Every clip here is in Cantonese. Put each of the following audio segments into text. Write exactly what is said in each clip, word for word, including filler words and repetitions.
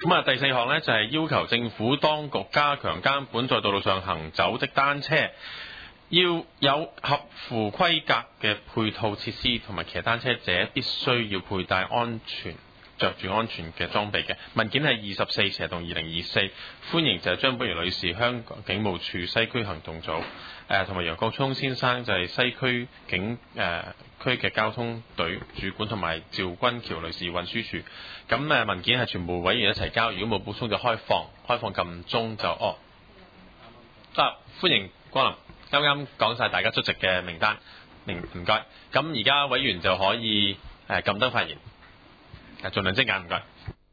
咁啊，第四項呢，就係要求政府當局加強監管在道路上行走的單車，要有合乎規格嘅配套設施，同埋騎單車者必須要佩戴安全、着住安全嘅裝備嘅。文件係二十四斜同二零二四，歡迎就係張寶如女士，香港警務處西區行動組，誒同埋楊國聰先生就係西區警誒、呃、區嘅交通隊主管，同埋趙君橋女士運輸處。咁誒文件係全部委員一齊交，如果冇補充就開放，開放撳鐘就哦。啊，歡迎光臨。啱啱講晒大家出席嘅名單，明唔該。咁而家委員就可以誒撳燈發言，誒盡量精簡，唔該。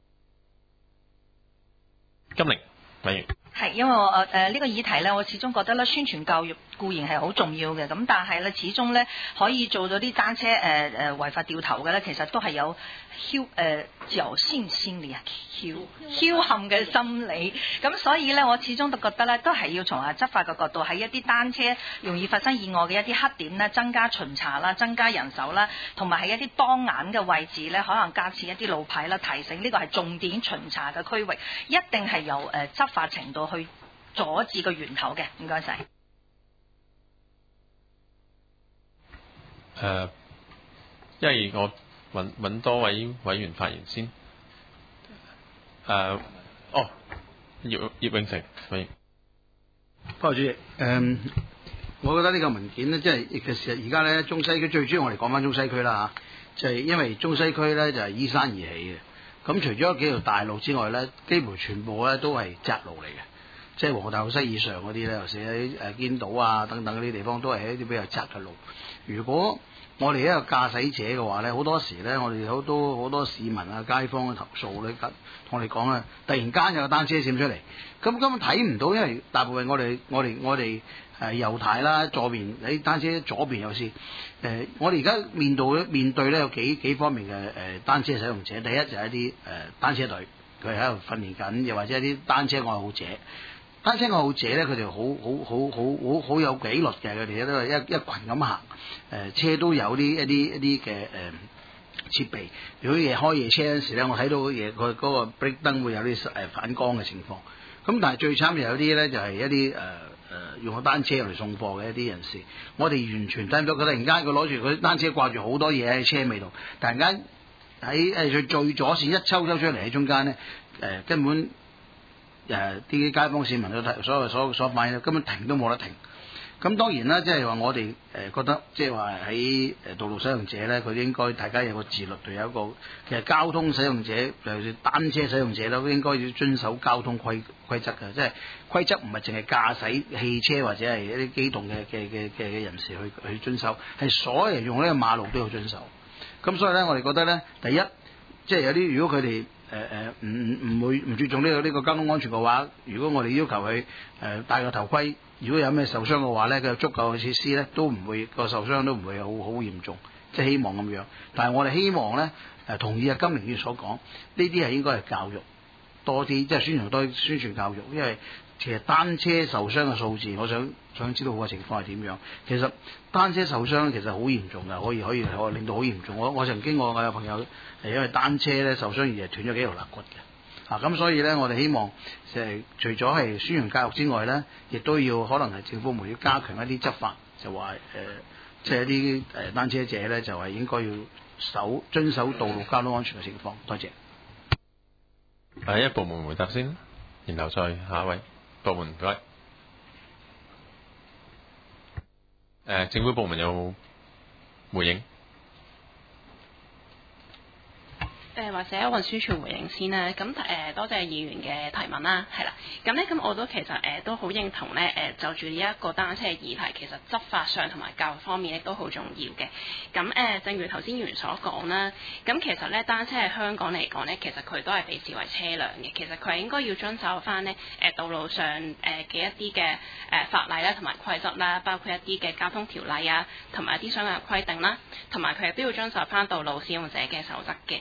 金玲委員。 係，因為我誒誒呢個議題咧，我始終覺得咧宣傳教育固然係好重要嘅，咁但係咧始終咧可以做到啲單車誒誒、呃、違法掉頭嘅咧，其實都係有僥誒僥倖心理啊，僥僥倖嘅心理。咁所以咧，我始終都覺得咧，都係要從啊執法嘅角度，喺一啲單車容易發生意外嘅一啲黑點咧，增加巡查啦，增加人手啦，同埋喺一啲當眼嘅位置咧，可能加設一啲路牌啦，提醒呢個係重點巡查嘅區域，一定係由誒、呃、執法程度去阻止個源頭嘅。唔該晒。 誒、呃，因為我揾揾多位委員發言先。誒、呃，哦，葉葉永成委員。 多謝主席。誒、嗯，我覺得呢個文件呢，即係其實而家咧中西區最主要，我哋講翻中西區啦嚇，就係、是、因為中西區咧就係、是、依山而起嘅。咁除咗幾條大路之外咧，幾乎全部咧都係窄路嚟嘅。即係皇后大道西以上嗰啲咧，尤其喺誒堅道啊等等嗰啲地方，都係一啲比較窄嘅路。如果我哋一個駕駛者嘅話咧，好多時咧，我哋好多好多市民啊、街坊嘅投訴咧，同我哋講啊，突然間有個單車閃出嚟，咁根本睇唔到，因為大部分我哋我哋我哋誒右軚啦，左邊喺單車左邊有時誒、呃，我哋而家面對面對咧有幾幾方面嘅誒、呃、單車使用者，第一就係一啲誒、呃、單車隊，佢喺度訓練緊，又或者一啲單車愛好者。單車愛好者咧，佢哋好好好好好好有紀律嘅，佢哋都係一一群咁行。誒、呃、車都有啲一啲一啲嘅誒設備。如果夜開夜車嗰陣時咧，我睇到嘢佢嗰個 brake 燈會有啲誒反光嘅情況。咁但係最慘就有啲咧，就係、是、一啲誒誒用個單車嚟送貨嘅一啲人士。我哋完全睇唔到佢突然間佢攞住佢單車掛住好多嘢喺車尾度，突然間喺誒佢最左線一抽抽出嚟喺中間咧，誒、呃、根本。誒啲街坊市民都睇，所有所所買根本停都冇得停。咁當然啦，即係話我哋誒覺得，即係話喺誒道路使用者咧，佢應該大家有個自律，對有一個其實交通使用者，尤其是單車使用者咧，都應該要遵守交通規規則嘅。即係規則唔係淨係駕駛汽車或者係一啲機動嘅嘅嘅嘅嘅人士去去遵守，係所有人用呢個馬路都要遵守。咁所以咧，我哋覺得咧，第一，即係有啲如果佢哋誒誒唔唔唔會唔注重呢個呢個交通安全嘅話，如果我哋要求佢誒戴個頭盔，如果有咩受傷嘅話咧，佢有足夠嘅設施咧，都唔會個受傷都唔會好好嚴重，即係希望咁樣。但係我哋希望咧誒同意阿金明宇所講，呢啲係應該係教育多啲，即係宣傳多啲宣傳教育，因為其實單車受傷嘅數字，我想想知道個情況係點樣。其實單車受傷其實好嚴重嘅，可以可以可以令到好嚴重。我我曾經我我有朋友係因為單車咧受傷而係斷咗幾條肋骨嘅。啊，咁所以咧，我哋希望就係除咗係宣傳教育之外咧，亦都要可能係政府會要加強一啲執法，就話誒，即係一啲誒單車者咧，就係應該要守遵守道路交通安全嘅情況。多謝。 第一部門回答先，然後再下一位部門唔該。誒，政府部門有回應。 誒或者運輸署回應先啦，咁誒、呃、多謝議員嘅提問啦，係啦，咁咧咁我都其實誒、呃、都好認同咧誒、呃、就住呢一個單車嘅議題，其實執法上同埋教育方面咧都好重要嘅。咁誒、呃、正如頭先議員所講啦，咁其實咧單車喺香港嚟講咧，其實佢都係被視為車輛嘅，其實佢係應該要遵守翻咧誒道路上誒嘅一啲嘅誒法例啦同埋規則啦，包括一啲嘅交通條例啊，同埋一啲相關嘅規定啦，同埋佢亦都要遵守翻道路使用者嘅守則嘅。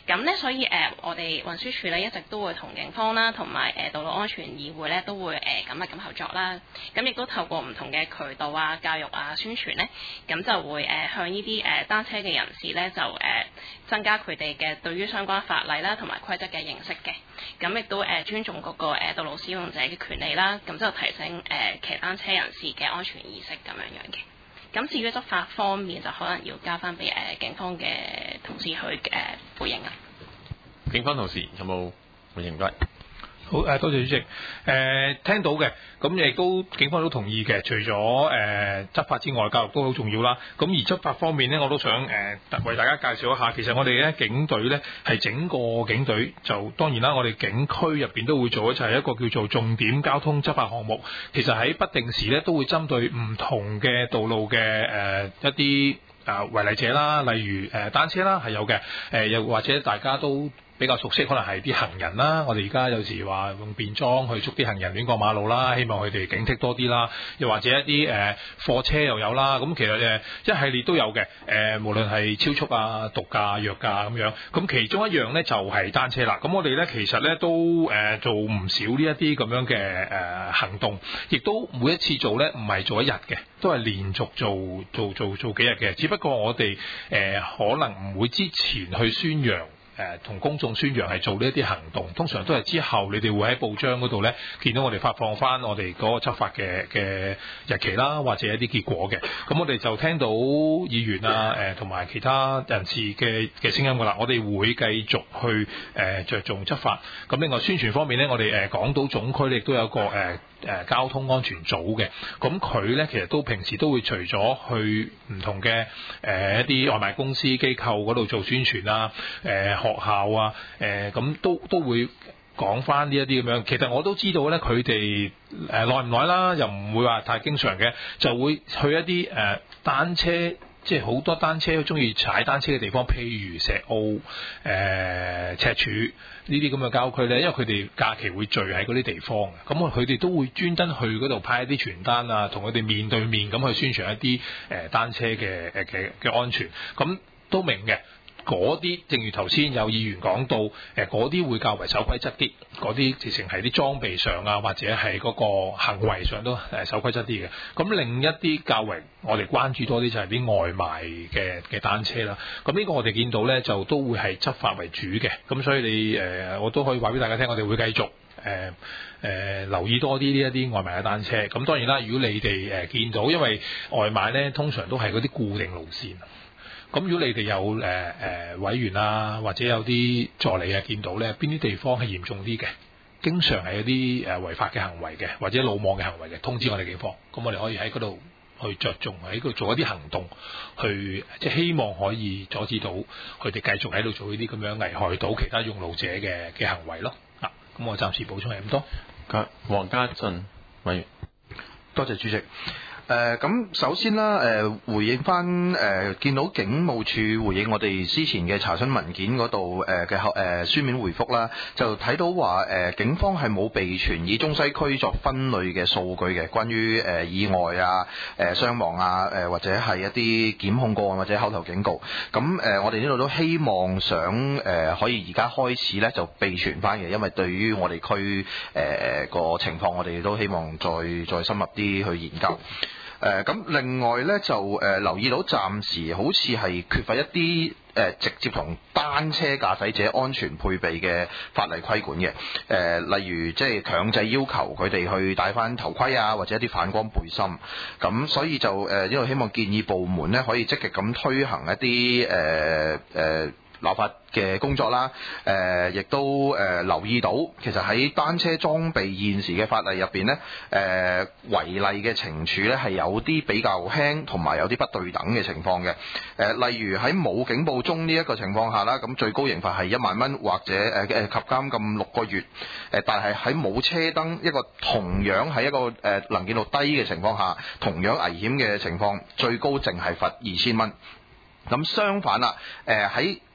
咁咧，所以誒、呃，我哋運輸署咧一直都會同警方啦，同埋誒道路安全議會咧都會誒緊密咁合作啦。咁亦都透過唔同嘅渠道啊、教育啊、宣傳咧，咁就會誒、呃、向呢啲誒單車嘅人士咧就誒、呃、增加佢哋嘅對於相關法例啦同埋規則嘅認識嘅。咁亦都誒、呃、尊重嗰個誒道路使用者嘅權利啦。咁就提升誒、呃、騎單車人士嘅安全意識咁樣樣嘅。咁至於執法方面，就可能要交翻俾誒警方嘅同事去誒回應啊。 警方同事有冇回應？唔該。 好誒，多謝主席。誒、呃、聽到嘅，咁亦都警方都同意嘅。除咗誒、呃、執法之外，教育都好重要啦。咁而執法方面呢，我都想誒、呃、為大家介紹一下。其實我哋咧警隊咧係整個警隊，就當然啦，我哋警區入邊都會做，就係一個叫做重點交通執法項目。其實喺不定時咧都會針對唔同嘅道路嘅誒、呃、一啲啊違例者啦，例如誒、呃、單車啦係有嘅，誒、呃、又或者大家都比較熟悉，可能係啲行人啦。我哋而家有時話用便裝去捉啲行人亂過馬路啦，希望佢哋警惕多啲啦。又或者一啲誒貨車又有啦。咁其實誒一系列都有嘅。誒、呃、無論係超速啊、毒駕、藥駕咁樣。咁其中一樣咧就係、是、單車啦。咁我哋咧其實咧都誒、呃、做唔少呢一啲咁樣嘅誒、呃、行動，亦都每一次做咧唔係做一日嘅，都係連續做做做做幾日嘅。只不過我哋誒、呃、可能唔會之前去宣揚。誒同公眾宣揚係做呢一啲行動，通常都係之後你哋會喺報章嗰度咧見到我哋發放翻我哋嗰個執法嘅嘅日期啦，或者一啲結果嘅。咁我哋就聽到議員啊誒同埋其他人士嘅嘅聲音㗎啦，我哋會繼續去誒著重執法。咁另外宣傳方面咧，我哋誒港島總區亦都有個誒。呃誒、呃、交通安全組嘅，咁佢咧其實都平時都會除咗去唔同嘅誒、呃、一啲外賣公司機構嗰度做宣傳啊，誒、呃、學校啊，誒咁都都會講翻呢一啲咁樣。其實我都知道咧，佢哋誒耐唔耐啦，又唔會話太經常嘅，就會去一啲誒、呃、單車。即係好多單車都中意踩單車嘅地方，譬如石澳、誒、呃、赤柱呢啲咁嘅郊區咧，因為佢哋假期會聚喺嗰啲地方，咁佢哋都會專登去嗰度派一啲傳單啊，同佢哋面對面咁去宣傳一啲誒、呃、單車嘅誒嘅嘅安全，咁都明嘅。嗰啲正如頭先有議員講到，誒嗰啲會較為守規則啲，嗰啲直情係啲裝備上啊，或者係嗰個行為上都誒守規則啲嘅。咁另一啲較為我哋關注多啲就係啲外賣嘅嘅單車啦。咁呢個我哋見到咧就都會係執法為主嘅。咁所以你誒、呃、我都可以話俾大家聽，我哋會繼續誒誒、呃呃、留意多啲呢一啲外賣嘅單車。咁當然啦，如果你哋誒、呃、見到，因為外賣咧通常都係嗰啲固定路線。咁如果你哋有誒誒、呃、委員啊，或者有啲助理啊，見到咧邊啲地方係嚴重啲嘅，經常係有啲誒違法嘅行為嘅，或者魯莽嘅行為嘅，通知我哋警方，咁我哋可以喺嗰度去着重喺嗰度做一啲行動，去即係希望可以阻止到佢哋繼續喺度做呢啲咁樣危害到其他用路者嘅嘅行為咯。啊，咁我暫時補充係咁多。 黃家俊委員， 多謝主席。誒咁、呃、首先啦，誒、呃、回應翻誒、呃、見到警務處回應我哋之前嘅查詢文件嗰度誒嘅誒書面回覆啦，就睇到話誒、呃、警方係冇備存以中西區作分類嘅數據嘅，關於誒、呃、意外啊、誒、呃、傷亡啊、誒、呃、或者係一啲檢控個案或者口頭警告。咁誒、呃、我哋呢度都希望想誒、呃、可以而家開始咧就備存翻嘅，因為對於我哋區誒個情況，我哋都希望再再深入啲去研究。誒咁、呃、另外咧就誒、呃、留意到暫時好似係缺乏一啲誒、呃、直接同單車駕駛者安全配備嘅法例規管嘅，誒、呃、例如即係強制要求佢哋去戴翻頭盔啊，或者一啲反光背心，咁所以就誒因為希望建議部門咧可以積極咁推行一啲誒誒。呃呃立法嘅工作啦，誒、呃，亦都誒、呃、留意到，其實喺單車裝備現時嘅法例入邊咧，誒、呃、違例嘅懲處咧係有啲比較輕，同埋有啲不對等嘅情況嘅。誒、呃，例如喺冇警報鐘呢一個情況下啦，咁最高刑罰係一萬蚊或者誒誒及監禁六個月。誒、呃，但係喺冇車燈一個同樣喺一個誒、呃、能見度低嘅情況下，同樣危險嘅情況，最高淨係罰二千蚊。咁相反啦，誒、呃、喺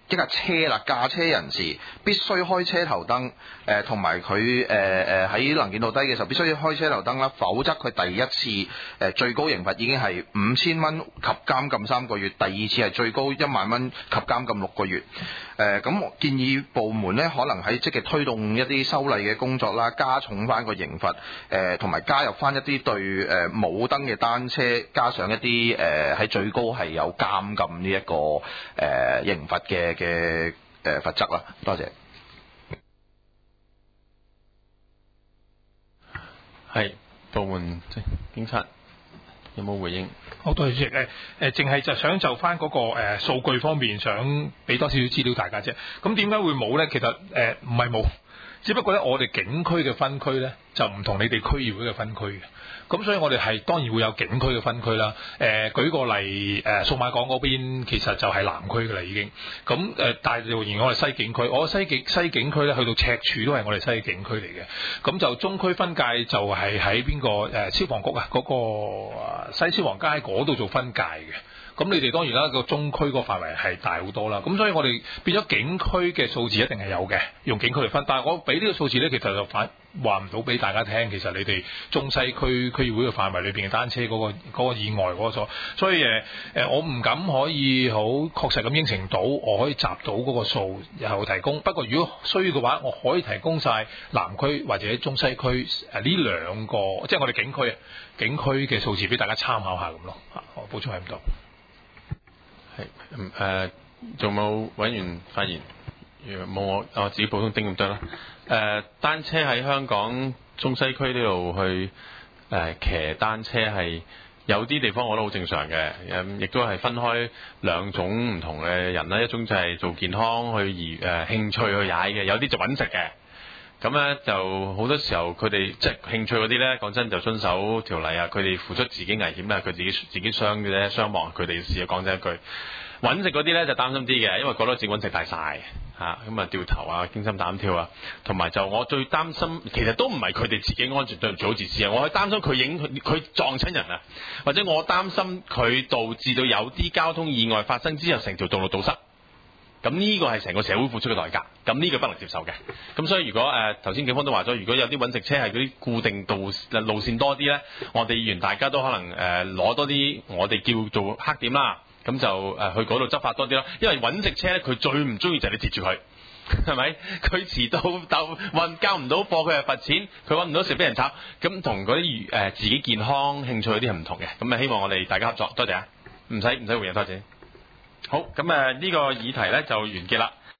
一架車啦，駕車人士必須開車頭燈，誒同埋佢誒誒喺能見度低嘅時候必須要開車頭燈啦，否則佢第一次誒、呃、最高刑罰已經係五千蚊及監禁三個月，第二次係最高一萬蚊及監禁六個月。誒咁、呃、建議部門咧可能喺積極推動一啲修例嘅工作啦，加重翻個刑罰，誒同埋加入翻一啲對誒冇燈嘅單車，加上一啲誒喺最高係有監禁呢、這、一個誒、呃、刑罰嘅嘅誒罰則啦。多謝。 係部門警察有冇回應？ 好多謝主席。誒誒，淨係就想就翻嗰個誒數據方面，想俾多少少資料大家啫。咁點解會冇咧？其實誒唔係冇，只不過咧我哋警區嘅分區咧就唔同你哋區議會嘅分區嘅。咁所以我哋係當然會有警區嘅分區啦。誒、呃、舉個例，誒、呃、數碼港嗰邊其實就係南區㗎啦已經。咁誒、呃，但係仍然我哋西警區，我西警西警區咧去到赤柱都係我哋西警區嚟嘅。咁就中區分界就係喺邊個誒、呃、消防局啊嗰、嗰個西消防街嗰度做分界嘅。咁你哋當然啦，個中區個範圍係大好多啦。咁所以我哋變咗警區嘅數字一定係有嘅，用警區嚟分。但係我俾呢個數字咧，其實就反話唔到俾大家聽。其實你哋中西區區議會嘅範圍裏邊嘅單車嗰、嗰個嗰個意外嗰個，所以誒誒，我唔敢可以好確實咁應承到，我可以集到嗰個數日後提供。不過如果需要嘅話，我可以提供晒南區或者中西區誒呢兩個，即係我哋警區警區嘅數字俾大家參考下咁咯。嚇，我補充喺唔到。 係誒，仲冇委員發言？冇我我自己補充丁咁多啦。誒、呃，單車喺香港中西區呢度去誒、呃、騎單車係有啲地方我覺得好正常嘅，誒、嗯、亦都係分開兩種唔同嘅人啦。一種就係做健康去而誒、呃、興趣去踩嘅，有啲就揾食嘅。咁咧就好多時候佢哋即係興趣嗰啲咧，講真就遵守條例啊！佢哋付出自己危險啦，佢自己自己傷嘅啫，傷亡佢哋嘅事啊！講真一句，揾食嗰啲咧就擔心啲嘅，因為覺得自己揾食大晒嚇，咁啊掉頭啊，驚心膽跳啊，同埋就我最擔心，其實都唔係佢哋自己安全對唔住好自私啊，我係擔心佢影佢撞親人啊，或者我擔心佢導致到有啲交通意外發生之後，成條道路堵塞。咁呢個係成個社會付出嘅代價，咁呢個不能接受嘅。咁所以如果誒頭先警方都話咗，如果有啲揾食車係嗰啲固定道路線多啲咧，我哋議員大家都可能誒攞、呃、多啲我哋叫做黑點啦，咁就誒、呃、去嗰度執法多啲咯。因為揾食車咧，佢最唔中意就係你截住佢，係咪？佢遲到就運交唔到貨，佢係罰錢，佢揾唔到食俾人炒，咁同嗰啲誒自己健康興趣嗰啲係唔同嘅。咁啊，希望我哋大家合作，多謝啊！唔使唔使回應，多謝。好，咁誒呢個議題咧就完結啦。